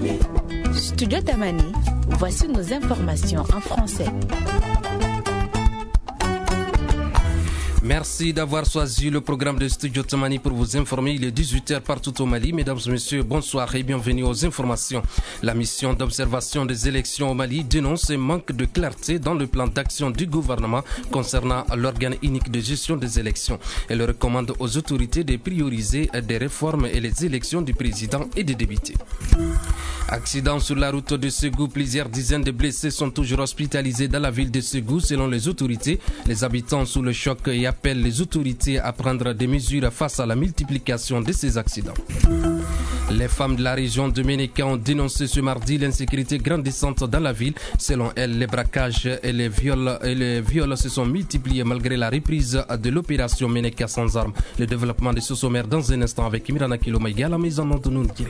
Studio Tamani, voici nos informations en français. Merci d'avoir choisi le programme de Studio Tamani pour vous informer. Il est 18h partout au Mali. Mesdames et messieurs, bonsoir et bienvenue aux informations. La mission d'observation des élections au Mali dénonce un manque de clarté dans le plan d'action du gouvernement concernant l'organe unique de gestion des élections. Elle recommande aux autorités de prioriser des réformes et les élections du président et des députés. Accident sur la route de Ségou, plusieurs dizaines de blessés sont toujours hospitalisés dans la ville de Ségou selon les autorités. Les habitants sous le choc et appellent les autorités à prendre des mesures face à la multiplication de ces accidents. Les femmes de la région de Ménéka ont dénoncé ce mardi l'insécurité grandissante dans la ville. Selon elles, les braquages et les viols se sont multipliés malgré la reprise de l'opération Ménéka sans armes. Le développement de ce sommaire dans un instant avec Imrana Kilomaïga à la maison de Nounguiré.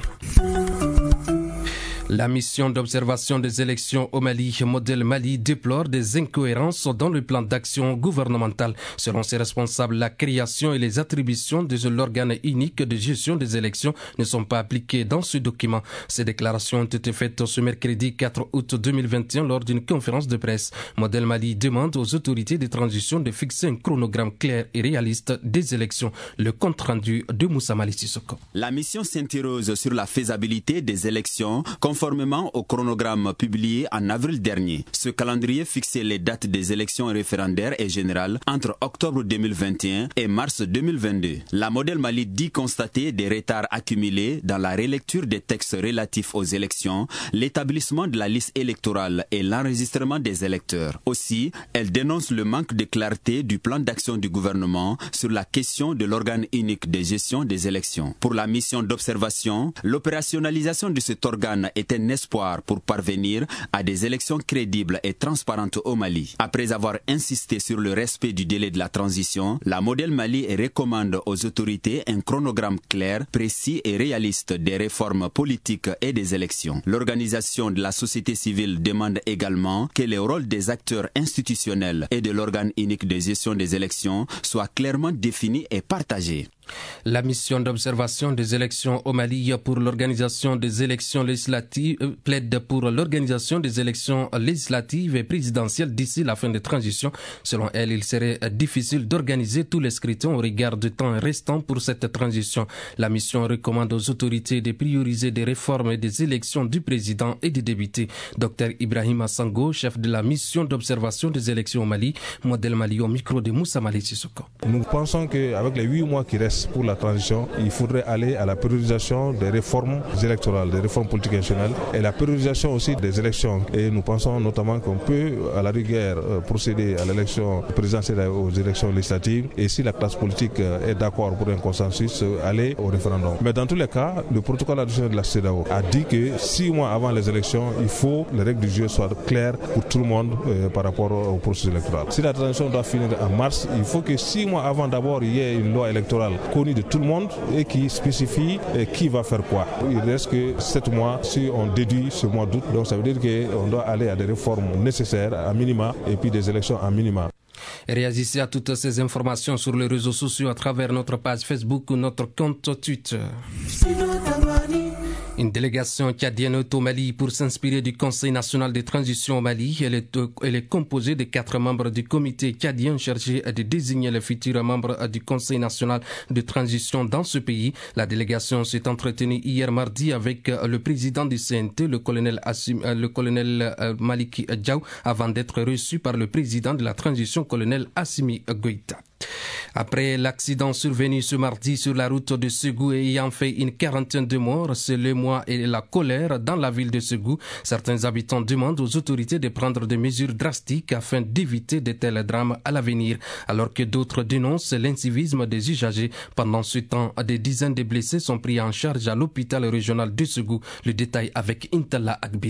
La mission d'observation des élections au Mali, Modèle Mali, déplore des incohérences dans le plan d'action gouvernemental. Selon ses responsables, la création et les attributions de l'organe unique de gestion des élections ne sont pas appliquées dans ce document. Ces déclarations ont été faites ce mercredi 4 août 2021 lors d'une conférence de presse. Modèle Mali demande aux autorités de transition de fixer un chronogramme clair et réaliste des élections. Le compte rendu de Moussa Mali Sissoko. La mission s'interroge sur la faisabilité des élections conformément au chronogramme publié en avril dernier. Ce calendrier fixait les dates des élections référendaires et générales entre octobre 2021 et mars 2022. La Modèle Mali dit constater des retards accumulés dans la relecture des textes relatifs aux élections, l'établissement de la liste électorale et l'enregistrement des électeurs. Aussi, elle dénonce le manque de clarté du plan d'action du gouvernement sur la question de l'organe unique de gestion des élections. Pour la mission d'observation, l'opérationnalisation de cet organe est un espoir pour parvenir à des élections crédibles et transparentes au Mali. Après avoir insisté sur le respect du délai de la transition, la Modèle Mali recommande aux autorités un chronogramme clair, précis et réaliste des réformes politiques et des élections. L'organisation de la société civile demande également que les rôles des acteurs institutionnels et de l'organe unique de gestion des élections soient clairement définis et partagés. La mission d'observation des élections au Mali pour l'organisation des élections législatives plaide pour l'organisation des élections législatives et présidentielles d'ici la fin de transition. Selon elle, il serait difficile d'organiser tous les scrutins au regard du temps restant pour cette transition. La mission recommande aux autorités de prioriser des réformes et des élections du président et des députés. Dr Ibrahim Sango, chef de la mission d'observation des élections au Mali, Modèle Mali au micro de Moussa Mali Sissoko. Nous pensons qu'avec les 8 mois qui restent pour la transition, il faudrait aller à la priorisation des réformes électorales, des réformes politiques nationales et la priorisation aussi des élections. Et nous pensons notamment qu'on peut, à la rigueur, procéder à l'élection présidentielle aux élections législatives et si la classe politique est d'accord pour un consensus, aller au référendum. Mais dans tous les cas, le protocole additionnel de la CEDEAO a dit que 6 mois avant les élections, il faut que les règles du jeu soient claires pour tout le monde par rapport au processus électoral. Si la transition doit finir en mars, il faut que 6 mois avant d'abord il y ait une loi électorale connue de tout le monde et qui spécifie qui va faire quoi. Il reste que 7 mois si on déduit ce mois d'août. Donc ça veut dire qu'on doit aller à des réformes nécessaires à minima et puis des élections à minima. Réagissez à toutes ces informations sur les réseaux sociaux à travers notre page Facebook ou notre compte Twitter. Une délégation tchadienne au Mali pour s'inspirer du Conseil national de transition au Mali. Elle est composée de 4 membres du comité tchadien chargé de désigner les futurs membres du Conseil national de transition dans ce pays. La délégation s'est entretenue hier mardi avec le président du CNT, le colonel Maliki Diaw, avant d'être reçu par le président de la transition, colonel Assimi Goïta. Après l'accident survenu ce mardi sur la route de Ségou et ayant fait une quarantaine de morts, c'est l'émoi et la colère dans la ville de Ségou. Certains habitants demandent aux autorités de prendre des mesures drastiques afin d'éviter de tels drames à l'avenir, alors que d'autres dénoncent l'incivisme des usagers. Pendant ce temps, des dizaines de blessés sont pris en charge à l'hôpital régional de Ségou. Le détail avec Intala Akbilal.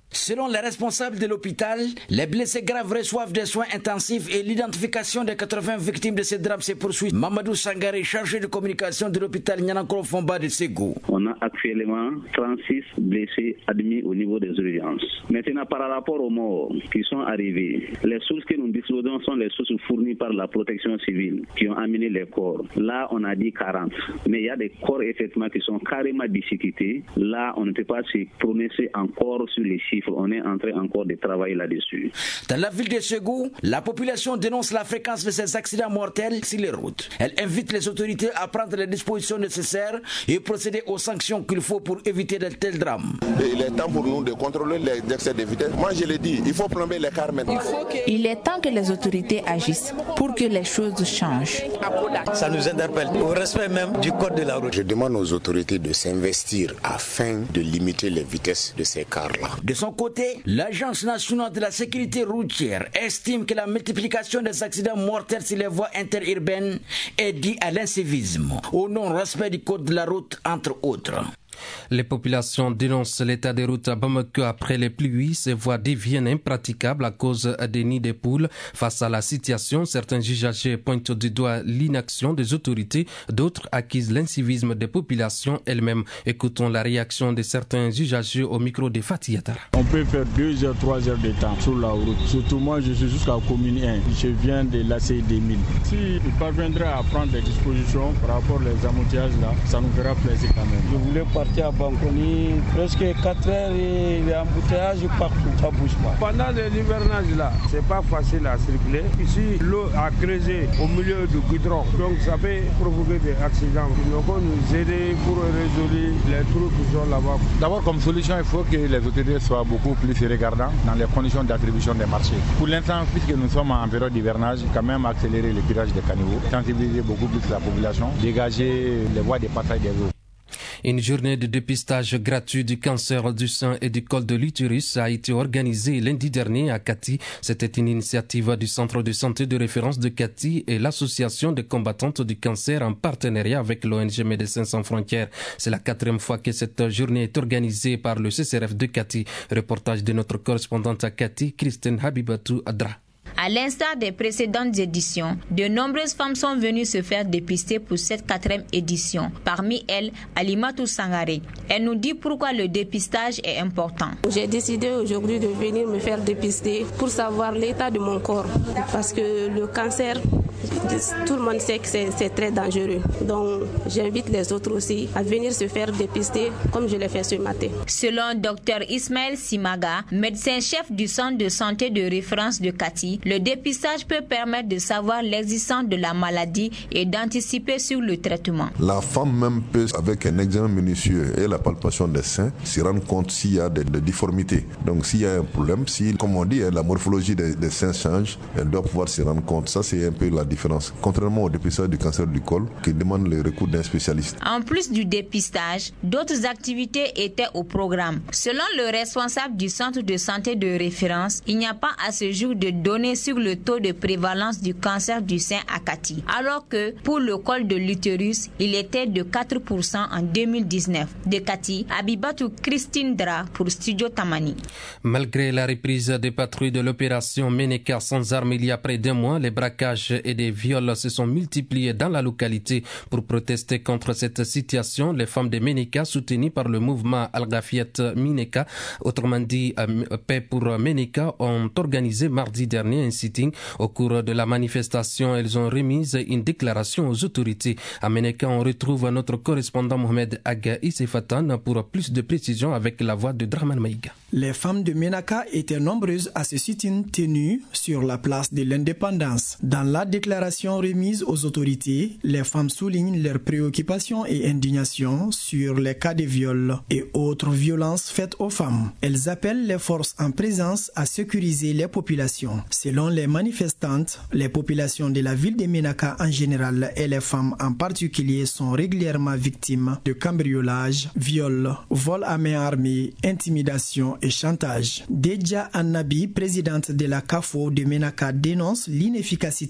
Selon les responsables de l'hôpital, les blessés graves reçoivent des soins intensifs et l'identification des 80 victimes de ces drames se poursuit. Mamadou Sangaré, chargé de communication de l'hôpital Nianankolo Fomba de Ségou. On a actuellement 36 blessés admis au niveau des urgences. Maintenant, par rapport aux morts qui sont arrivés, les sources que nous disposons sont les sources fournies par la protection civile qui ont amené les corps. Là, on a dit 40. Mais il y a des corps effectivement qui sont carrément disséqués. Là, on ne peut pas se prononcer encore sur les chiffres. On est en train encore de travailler là-dessus. Dans la ville de Ségou, la population dénonce la fréquence de ces accidents mortels sur les routes. Elle invite les autorités à prendre les dispositions nécessaires et procéder aux sanctions qu'il faut pour éviter de tels drames. Et il est temps pour nous de contrôler les excès de vitesse. Moi, je l'ai dit, il faut plomber les cars maintenant. Il est temps que les autorités agissent pour que les choses changent. Ça nous interpelle, au respect même du code de la route. Je demande aux autorités de s'investir afin de limiter les vitesses de ces cars-là. De son côté, l'Agence nationale de la sécurité routière estime que la multiplication des accidents mortels sur les voies interurbaines est due à l'incivisme, au non-respect du code de la route, entre autres. Les populations dénoncent l'état des routes à Bamako après les pluies. Ces voies deviennent impraticables à cause des nids de poules. Face à la situation, certains usagers pointent du doigt l'inaction des autorités, d'autres accusent l'incivisme des populations elles-mêmes. Écoutons la réaction de certains usagers au micro de Fatih Yatara. On peut faire 2 heures, 3 heures de temps sur la route. Surtout moi, je suis jusqu'à commune 1. Je viens de l'ACI 2000. S'il parviendra à prendre des dispositions par rapport aux embouteillages là, ça nous fera plaisir quand même. Je voulais partir à Bankoni, presque 4 heures et les embouteillages partout, ça bouge pas. Pendant l'hivernage là, c'est pas facile à circuler. Ici, l'eau a creusé au milieu du goudron, donc ça peut provoquer des accidents. Il faut nous aider pour résoudre les trous qui sont là-bas. D'abord, comme solution, il faut que les autorités soient beaucoup plus regardants dans les conditions d'attribution des marchés. Pour l'instant, puisque nous sommes en période d'hivernage, quand même accélérer le curage des caniveaux, sensibiliser beaucoup plus la population, dégager les voies de passage des eaux. Une journée de dépistage gratuit du cancer du sein et du col de l'utérus a été organisée lundi dernier à Kati. C'était une initiative du Centre de santé de référence de Kati et l'Association des combattantes du cancer en partenariat avec l'ONG Médecins sans frontières. C'est la 4e fois que cette journée est organisée par le CCRF de Kati. Reportage de notre correspondante à Kati, Christine Habibatou Adra. À l'instar des précédentes éditions, de nombreuses femmes sont venues se faire dépister pour cette 4e édition. Parmi elles, Alimatou Sangaré. Elle nous dit pourquoi le dépistage est important. J'ai décidé aujourd'hui de venir me faire dépister pour savoir l'état de mon corps. Parce que le cancer, tout le monde sait que c'est très dangereux. Donc j'invite les autres aussi à venir se faire dépister comme je l'ai fait ce matin. Selon Dr Ismaël Simaga, médecin-chef du centre de santé de référence de Kati, le dépistage peut permettre de savoir l'existence de la maladie et d'anticiper sur le traitement. La femme même peut, avec un examen minutieux et la palpation des seins, se rendre compte s'il y a des difformités. Donc s'il y a un problème, si, comme on dit, la morphologie des seins change, elle doit pouvoir se rendre compte. Ça, c'est un peu la différence. Contrairement au dépistage du cancer du col, qui demande le recours d'un spécialiste. En plus du dépistage, d'autres activités étaient au programme. Selon le responsable du centre de santé de référence, il n'y a pas à ce jour de données sur le taux de prévalence du cancer du sein à Kati, alors que pour le col de l'utérus, il était de 4% en 2019. De Kati, Abibatou Christine Dra pour Studio Tamani. Malgré la reprise des patrouilles de l'opération Ménéka sans armes il y a près d'un mois, les braquages et des viols se sont multipliés dans la localité. Pour protester contre cette situation, les femmes de Ménéka, soutenues par le mouvement Al-Ghafiat Ménéka, autrement dit Paix pour Ménéka, ont organisé mardi dernier un sitting. Au cours de la manifestation, elles ont remis une déclaration aux autorités. À Ménéka, on retrouve notre correspondant Mohamed Aga Issefatan pour plus de précisions avec la voix de Draman Maïga. Les femmes de Ménéka étaient nombreuses à ce sitting tenu sur la place de l'Indépendance. Dans la déclaration remise aux autorités, les femmes soulignent leurs préoccupations et indignations sur les cas de viol et autres violences faites aux femmes. Elles appellent les forces en présence à sécuriser les populations. Selon les manifestantes, les populations de la ville de Ménéka en général et les femmes en particulier sont régulièrement victimes de cambriolage, viol, vol à main armée, intimidation et chantage. Deja Annabi, présidente de la CAFO de Ménéka, dénonce l'inefficacité de l'opération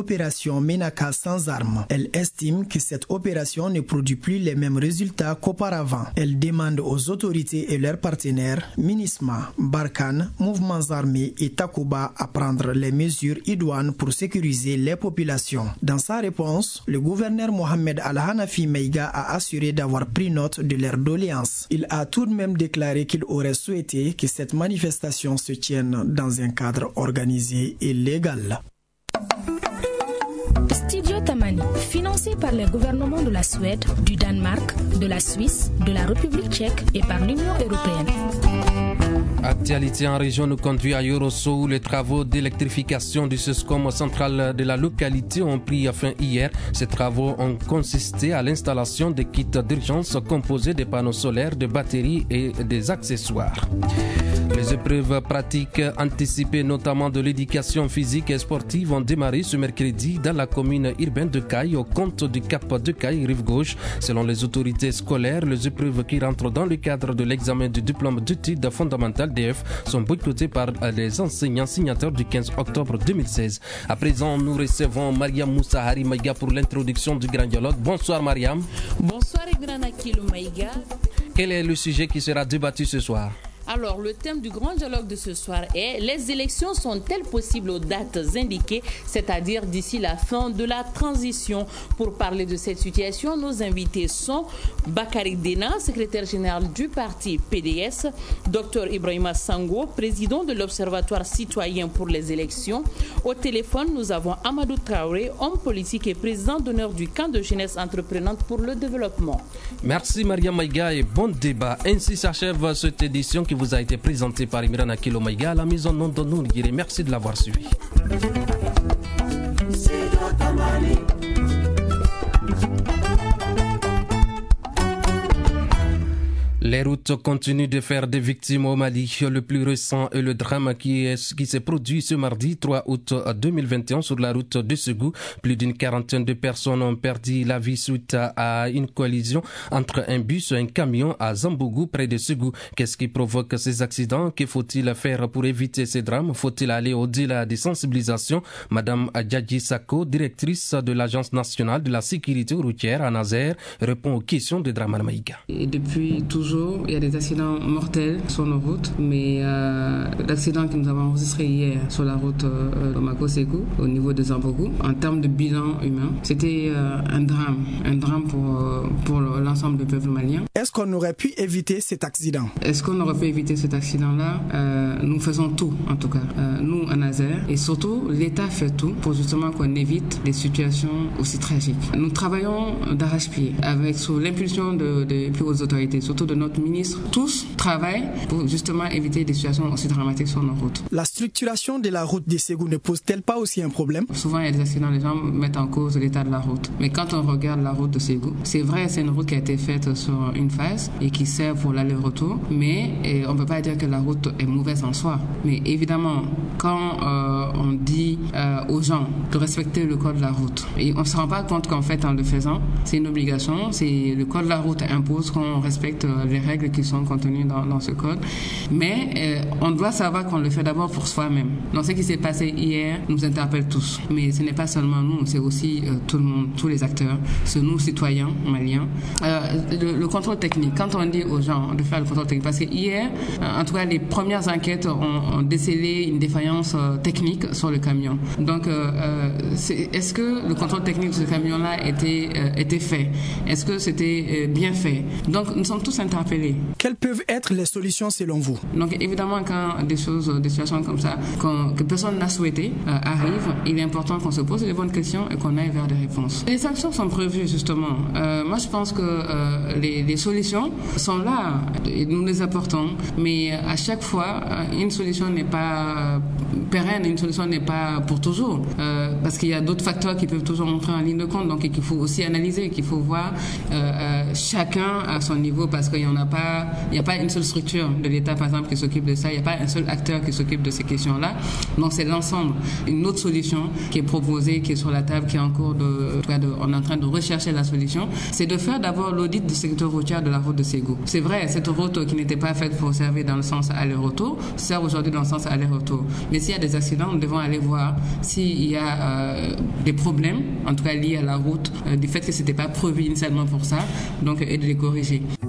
l'opération Menaka sans armes. Elle estime que cette opération ne produit plus les mêmes résultats qu'auparavant. Elle demande aux autorités et leurs partenaires, MINISMA, Barkhane, Mouvements armés et Takuba à prendre les mesures idoines pour sécuriser les populations. Dans sa réponse, le gouverneur Mohamed Al-Hanafi Maïga a assuré d'avoir pris note de leurs doléances. Il a tout de même déclaré qu'il aurait souhaité que cette manifestation se tienne dans un cadre organisé et légal. Studio Tamani, financé par les gouvernements de la Suède, du Danemark, de la Suisse, de la République tchèque et par l'Union européenne. Actualité en région nous conduit à Yorosso où les travaux d'électrification du SESCOM central de la localité ont pris fin hier. Ces travaux ont consisté à l'installation de kits d'urgence composés de panneaux solaires, de batteries et des accessoires. Les épreuves pratiques anticipées, notamment de l'éducation physique et sportive, ont démarré ce mercredi dans la commune urbaine de Caille, au compte du Cap de Caille, rive gauche. Selon les autorités scolaires, les épreuves qui rentrent dans le cadre de l'examen du diplôme d'études fondamentales DF sont boycottées par les enseignants signataires du 15 octobre 2016. À présent, nous recevons Mariam Moussa Hari Maïga pour l'introduction du Grand Dialogue. Bonsoir Mariam. Bonsoir Grand Akilou Maïga. Quel est le sujet qui sera débattu ce soir? Alors, le thème du grand dialogue de ce soir est « Les élections sont-elles possibles aux dates indiquées, c'est-à-dire d'ici la fin de la transition ?» Pour parler de cette situation, nos invités sont Bakary Dena, secrétaire général du parti PDS, Dr Ibrahima Sango, président de l'Observatoire citoyen pour les élections. Au téléphone, nous avons Amadou Traoré, homme politique et président d'honneur du camp de jeunesse entreprenante pour le développement. Merci Maria Maïga et bon débat. Ainsi s'achève cette édition qui vous a été présentée par Imran Akilo Maïga à la mise en onde de Nourguiré. Merci de l'avoir suivi. Les routes continuent de faire des victimes au Mali. Le plus récent est le drame qui s'est produit ce mardi 3 août 2021 sur la route de Ségou. Plus d'une quarantaine de personnes ont perdu la vie suite à une collision entre un bus et un camion à Zambougou près de Ségou. Qu'est-ce qui provoque ces accidents? Que faut-il faire pour éviter ces drames? Faut-il aller au-delà des sensibilisations? Madame Adjadji Sako, directrice de l'Agence nationale de la sécurité routière à Nazaire, répond aux questions de Draman Maïga. Et depuis toujours, il y a des accidents mortels sur nos routes, mais l'accident que nous avons enregistré hier sur la route de Mako-Ségou, au niveau de Zambougou, en termes de bilan humain, c'était un drame pour l'ensemble du peuple malien. Est-ce qu'on aurait pu éviter cet accident? Est-ce qu'on aurait pu éviter cet accident-là? Nous faisons tout, en tout cas, nous à Nazaire, et surtout l'État fait tout pour justement qu'on évite des situations aussi tragiques. Nous travaillons d'arrache-pied avec sous l'impulsion des plus hautes autorités, surtout de notre ministre. Tous travaillent pour justement éviter des situations aussi dramatiques sur nos routes. La structuration de la route de Ségou ne pose-t-elle pas aussi un problème? Souvent, il y a des accidents, les gens mettent en cause l'état de la route. Mais quand on regarde la route de Ségou, c'est vrai, c'est une route qui a été faite sur une phase et qui sert pour l'aller-retour, mais on ne peut pas dire que la route est mauvaise en soi. Mais évidemment, quand on dit aux gens de respecter le code de la route, et on ne se rend pas compte qu'en fait, en le faisant, c'est une obligation, c'est le code de la route impose qu'on respecte les règles qui sont contenues dans ce code. Mais on doit savoir qu'on le fait d'abord pour soi-même. Donc ce qui s'est passé hier nous interpelle tous. Mais ce n'est pas seulement nous, c'est aussi tout le monde, tous les acteurs, c'est nous citoyens maliens. Le contrôle technique, quand on dit aux gens de faire le contrôle technique, parce que hier, en tout cas les premières enquêtes ont décelé une défaillance technique sur le camion. Donc est-ce que le contrôle technique de ce camion-là était fait? Est-ce que c'était bien fait? Donc nous sommes tous interpellés. Quelles peuvent être les solutions selon vous? Donc évidemment, quand des situations comme ça, que personne n'a souhaité, arrivent, il est important qu'on se pose les bonnes questions et qu'on aille vers des réponses. Les sanctions sont prévues justement. Moi je pense que les solutions sont là et nous les apportons, mais à chaque fois, une solution n'est pas pérenne, une solution n'est pas pour toujours, parce qu'il y a d'autres facteurs qui peuvent toujours entrer en ligne de compte, donc qu'il faut aussi analyser, qu'il faut voir chacun à son niveau, parce qu'il n'y a pas une seule structure de l'État, par exemple, qui s'occupe de ça, il n'y a pas un seul acteur qui s'occupe de ces questions-là, donc c'est l'ensemble. Une autre solution qui est proposée, qui est sur la table, qui est en cours on est en train de rechercher la solution, c'est de faire d'abord l'audit du secteur routier de la route de Ségou. C'est vrai, cette route qui n'était pas faite pour servir dans le sens aller-retour, sert aujourd'hui dans le sens aller-retour. Mais s'il y y a des accidents, nous devons aller voir s'il y a des problèmes, en tout cas liés à la route, du fait que ce n'était pas prévu initialement pour ça, donc et de les corriger.